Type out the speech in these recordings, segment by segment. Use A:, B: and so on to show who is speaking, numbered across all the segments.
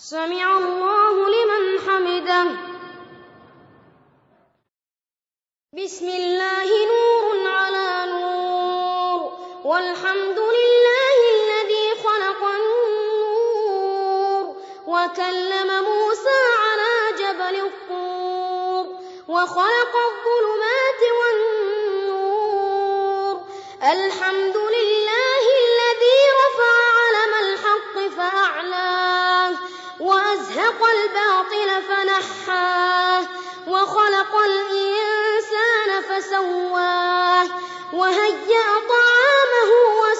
A: سمع الله لمن حمده. بسم الله نور على نور، والحمد لله الذي خلق النور وكلم موسى على جبل الطور وخلق الظلمات والنور. الحمد لله الذي رفع علم الحق فأعلاه وأزهق الباطل فنحاه وخلق الإنسان فسواه وهيأ طعامه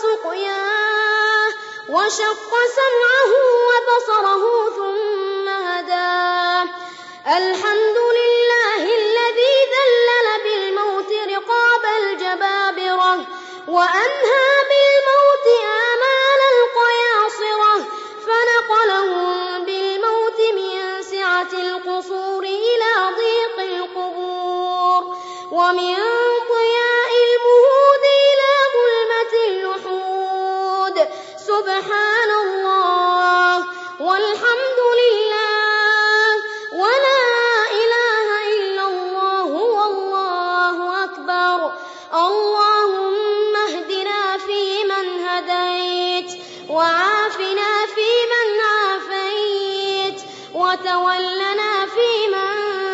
A: وسقياه وشق سمعه وبصره ثم هداه. الحمد لله الذي ذلل بالموت رقاب الجبابرة وأنهى بالموت آمال القياصرة فنقلهم بالموت من سعة القصور إلى ضيق القبور ومن ضياء المهود إلى ظلمة اللحود. سبحان الله والحمد لله ولا إله إلا الله والله أكبر. اللهم اهدنا فيمن هديت وعافنا فيمن عافيت وتولنا فيمن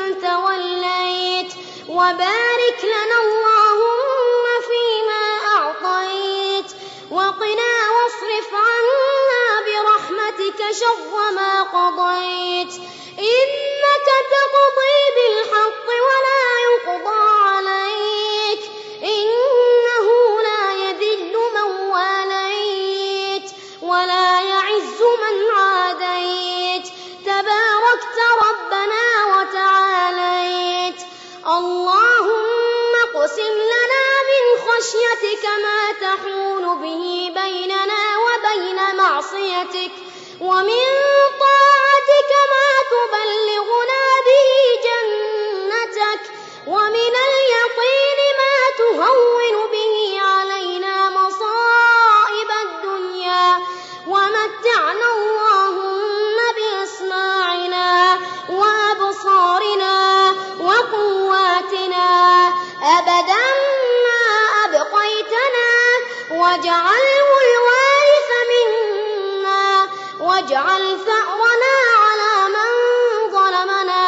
A: توليت وبارك لنا اللهم فيما أعطيت وقنا واصرف عنا برحمتك شر ما قضيت. إنك تقضي بالحق ولا يقضى عليك، إنه لا يذل من واليت ولا يعز من عاديت، تباركت ربنا وتعاليت. اللهم اقسم لنا من خشيتك ما تحول به بيننا وبين معصيتك، ومن طاعتك ما تبلغنا به جنتك، ومن اليقين ما تهون به علينا مصائب الدنيا، ومتعنا اللهم بأسماعنا وأبصارنا وقواتنا أبدا ما أبقيتنا، واجعله الوارث منا، واجعل ثأرنا على من ظلمنا،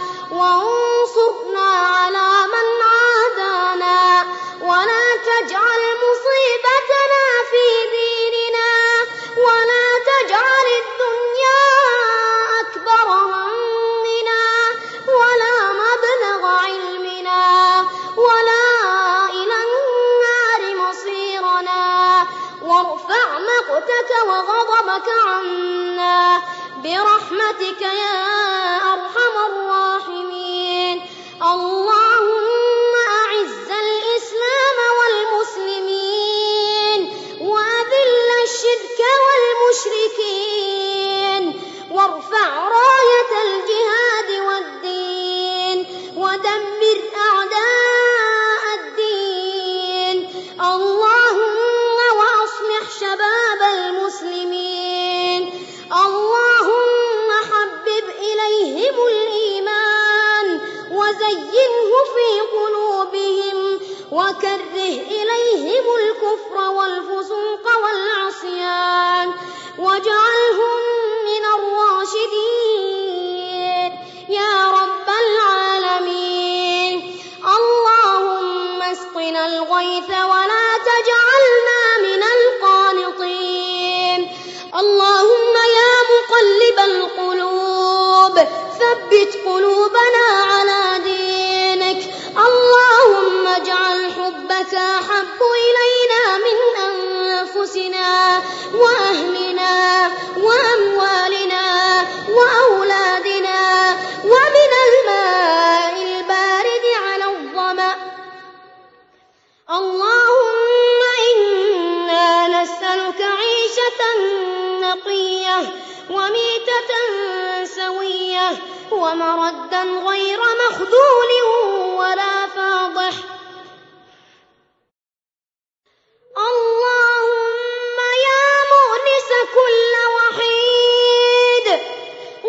A: وانصرنا على من عادانا، ولا تجعل مصيبتنا في ديننا، ولا تجعل الدنيا أكبر همنا ولا مبلغ علمنا ولا إلى النار مصيرنا، وارفع مقتك وغضبك عنا برحمتك يا أرحم الراحمين. اللهم أعز الإسلام والمسلمين وأذل الشرك والمشركين، وارفع راية الجهاد والدين، ودمر أعداء الدين. اللهم وأصلح شباب المسلمين. اللهم حبب إليهم الإيمان وزينه في قلوبهم، وكره إليهم الكفر والفسوق والعصيان، واجعلهم من الراشدين يا رب العالمين. اللهم اسقنا الغيث ولا تجعلنا من القانطين. اللهم يا مقلب القلوب ثبت قلوبنا على دينك. اللهم اجعل حبك أحب إلينا من أنفسنا وأهلنا وأموالنا وأولادنا ومن الماء البارد على الظمأ. اللهم إنا نسألك عيشة نقية وميتة سوية ومردا غير مخذول ولا فاضح. اللهم يا مؤنس كل وحيد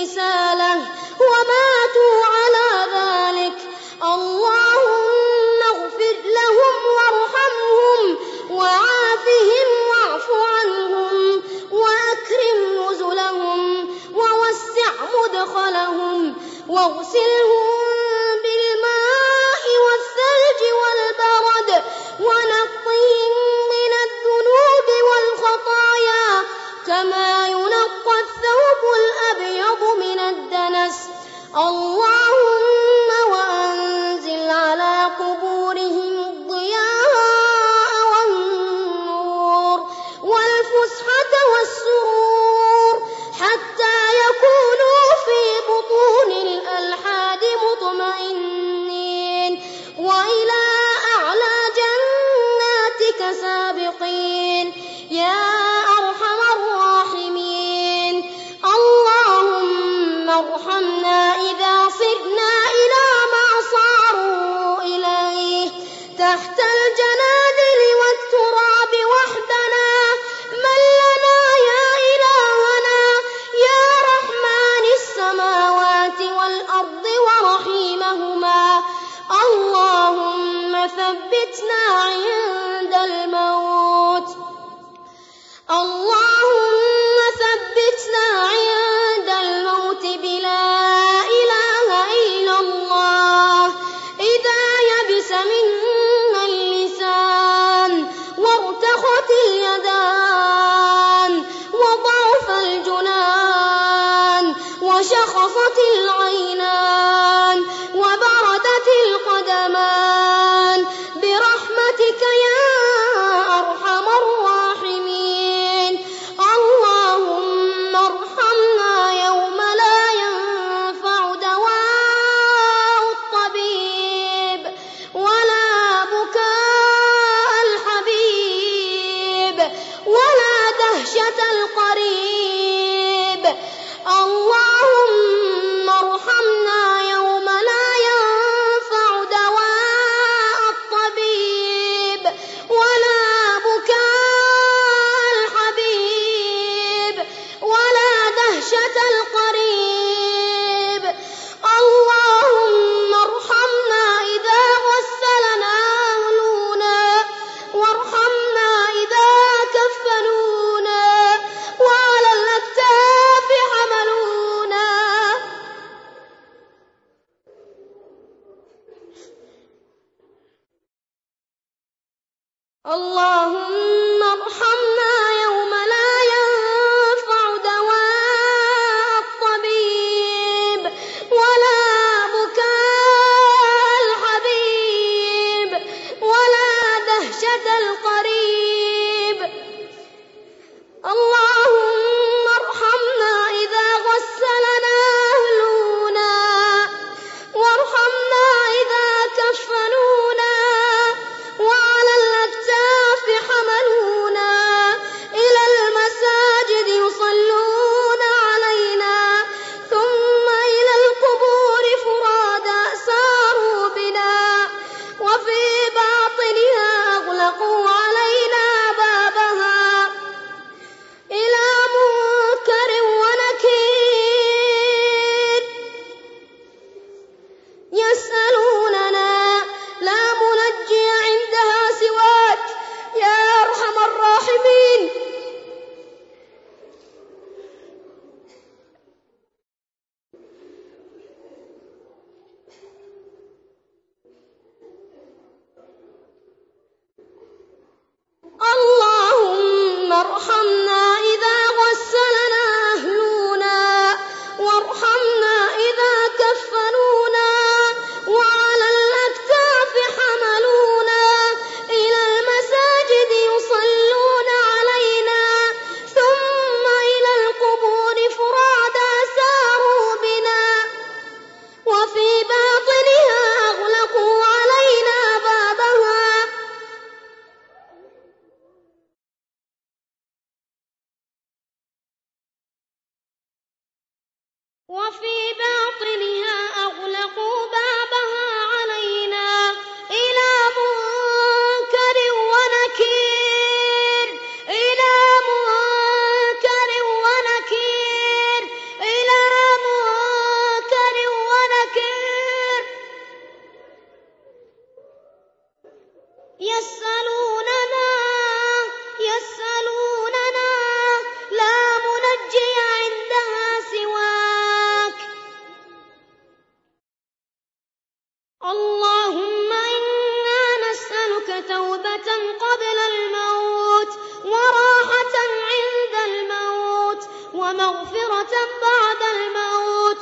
A: الرسالة وماتوا على ذلك. اللهم اغفر لهم وارحمهم وعافهم واعف عنهم وأكرم نزلهم ووسع مدخلهم واغسلهم بالماء والثلج والبرد ونقهم من الذنوب والخطايا كما ينقى الثوب الأبيض من الدنس. اللهم وأنزل على قبورهم الضياء والنور والفسحة والسرور حتى يكونوا في بطون الألحاد مطمئنين وإلى أعلى جناتك سابقين يا أرحم الراحمين. اللهم ارحمنا إذا صرنا إلى ما صاروا إليه تحت الجنادل والتراب وحدنا من لنا يا إلهنا يا رحمن السماوات والأرض ورحيمهما. اللهم ثبتنا عند الموت. اللهم ثبتنا عند الموت بلا إله إلا الله. إذا يبس منا اللسان وارتخت اليدان وضعف الجنان وشخصت العينان وبردت القدمان برحمتك يا أرحم الراحمين. اللهم ارحمنا يوم لا ينفع دواء الطبيب ولا بكاء الحبيب ولا دهشة القريب. اللهم ارحمنا يوم لا ينفع دواء الطبيب ولا بكاء الحبيب ولا دهشة القريب. اللهم ارحمنا إذا غسلنا أهلنا وارحمنا إذا كفنونا وعلى الأكتاف حملونا. اللهم ارحمنا يوم لا ينفع دواء الطبيب ولا بكاء الحبيب ولا دهشة القريب. اللهم ارحمنا إذا غسلنا أهلنا وارحمنا إذا كفنونا وعلى الأكتاف حملونا إلى المساجد يصلون علينا ثم إلى القبور فرادا ساروا بنا وفي باطنها أغلقوا علينا بابها إلى منكر ونكير يسألوننا لا منجي عندها سواك يا أرحم الراحمين. اللهم ارحمنا إذا غسلنا أهلنا وارحمنا إذا كفنونا وعلى الأكتاف حملونا إلى المساجد يصلون علينا ثم إلى القبور فرادا ساروا بنا وفي باطنها أغلقوا علينا بابها يسألوننا لا منجي عندها سواك. اللهم إنا نسألك توبة قبل الموت، وراحة عند الموت، ومغفرة بعد الموت،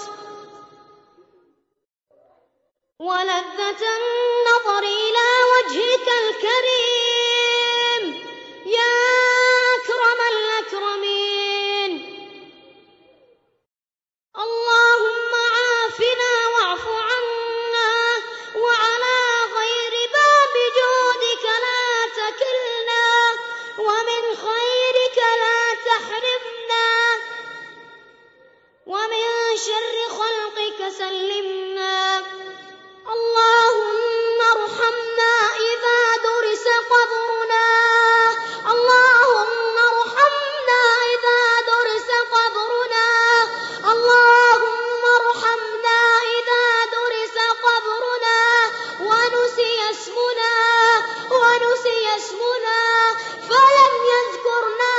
A: ولذة النظر إلى وجهك الكريم يا أكرم الأكرمين. اللهم عافنا واعف عنا، وعلى غير باب جودك لا تكلنا، ومن خيرك لا تحرمنا، ومن شر خلقك سلمنا. اللهم ارحمنا إذا درس قبرنا، اللهم ارحمنا إذا درس قبرنا، اللهم ارحمنا إذا درس قبرنا ونسي اسمنا فلم يذكرنا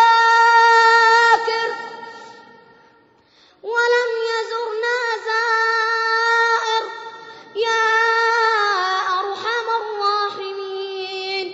A: ذاكر ولم يزرنا زائر يا أرحم الراحمين.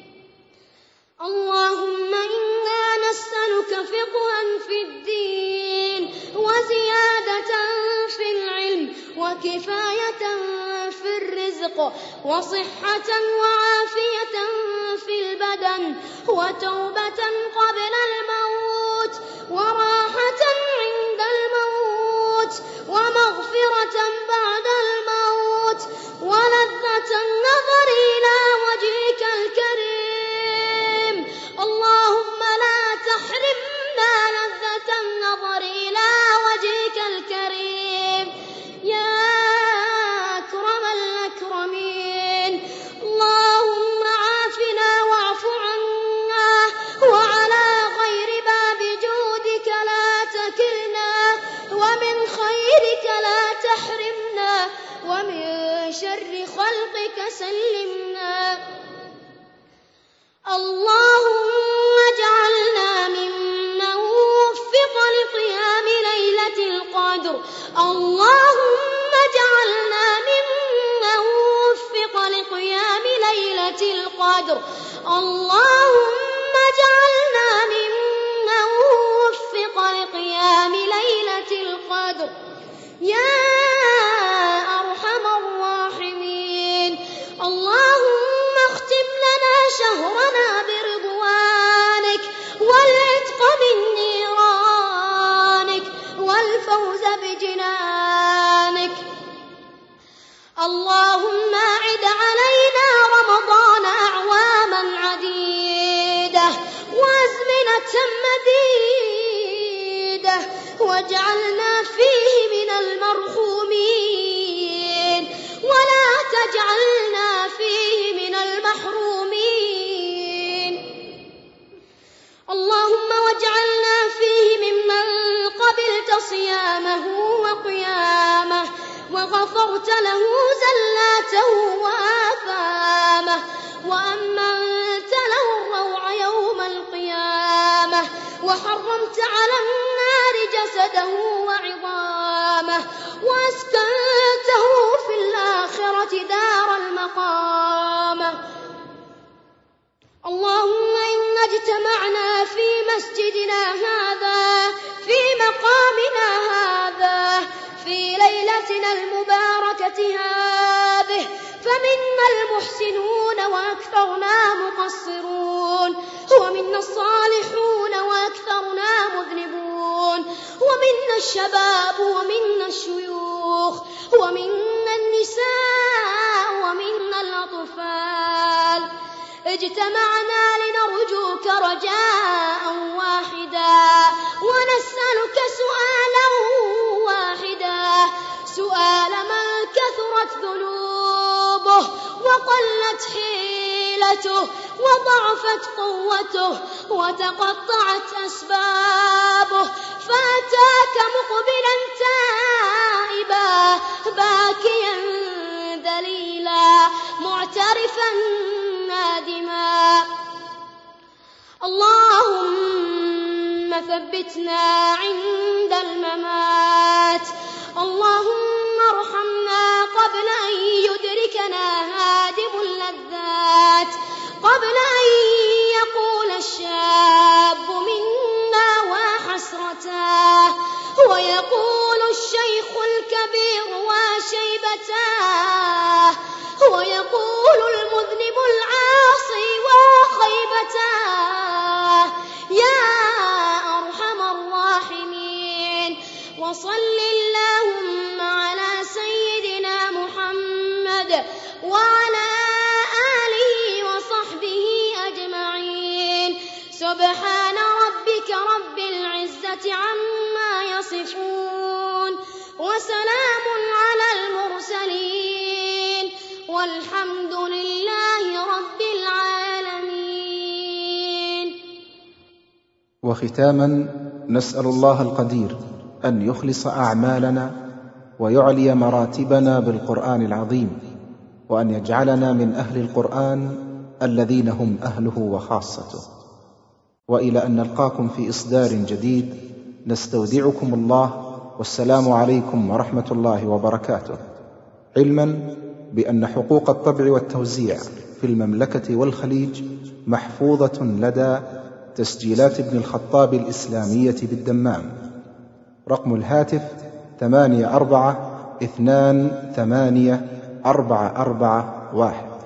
A: اللهم إنا نسألك فقها في الدين، وزيادة في العلم، وكفاية في الرزق، وصحة وعافية في البدن، وتوبة قبل الموت، وراحة عند الموت، ومغفرة بعد الموت، ولذة النظر إلى وجهك الكريم. اللهم لا تحرمنا لذة النظر إلى وجهك الكريم يا أكرم الأكرمين. اللهم عافنا واعف عنا، وعلى غير باب جودك لا تكلنا، ومن خيرك لا تحرمنا، ومن شر خلقك سلمنا. اللهم اجعلنا ممن وفق لقيام ليلة القدر، اللهم اجعلنا ممن وفق لقيام ليلة القدر، اللهم اجعلنا ممن وفق لقيام ليلة القدر يا أرحم الراحمين. اللهم اختم لنا شهرنا برضوانك، والعتق من نيرانك، والفوز بجنانك. اللهم أعد علينا رمضان أعواما عديدة وأزمنة مديدة، واجعلنا فيه من المرحومين، ولا تجعلنا فيه من المحرومين. اللهم واجعلنا فيه ممن قبلت صيامه وقيامه، وغفرت له زلاته وآثامه، وأمنت له الروع يوم القيامة، وحرمت على النار جسده وعظامه، وأسكنته في الآخرة دار المقامة. اللهم إنا اجتمعنا في مسجدنا هذا، في مقامنا هذا، في ليلتنا المباركة هذه، فمنا المحسنون وأكثرنا مقصرون، ومنا الصالحون وأكثرنا مذنبون، ومنا الشباب ومنا الشيوخ، ومنا النساء ومنا الأطفال. اجتمعنا لنرجوك رجاء واحدا، ونسألك سؤالا واحدا، سؤال من كثرت ذنوبه وقلت حيلته وضعفت قوته وتقطعت أسبابه، فأتاك مقبلا تائبا باكيا ذليلا معترفا اللهم ثبتنا عند الممات. اللهم ارحمنا قبل أن يدركنا هادم اللذات، قبل أن يقول الشاب منا وحسرتاه، ويقول الشيخ الكبير وشيبتاه، ويقول المذنب العاصي وخيبتاه. يا أرحم الراحمين، وصل اللهم على سيدنا محمد وعلى آله وصحبه أجمعين. سبحان ربك رب العزة عما يصفون، وسلام على المرسلين، والحمد لله رب العالمين.
B: وختاما، نسأل الله القدير أن يخلص أعمالنا ويعلي مراتبنا بالقرآن العظيم، وأن يجعلنا من أهل القرآن الذين هم أهله وخاصته. وإلى أن نلقاكم في إصدار جديد، نستودعكم الله، والسلام عليكم ورحمة الله وبركاته. علما بأن حقوق الطبع والتوزيع في المملكة والخليج محفوظة لدى تسجيلات ابن الخطاب الإسلامية بالدمام. رقم الهاتف 8428844441.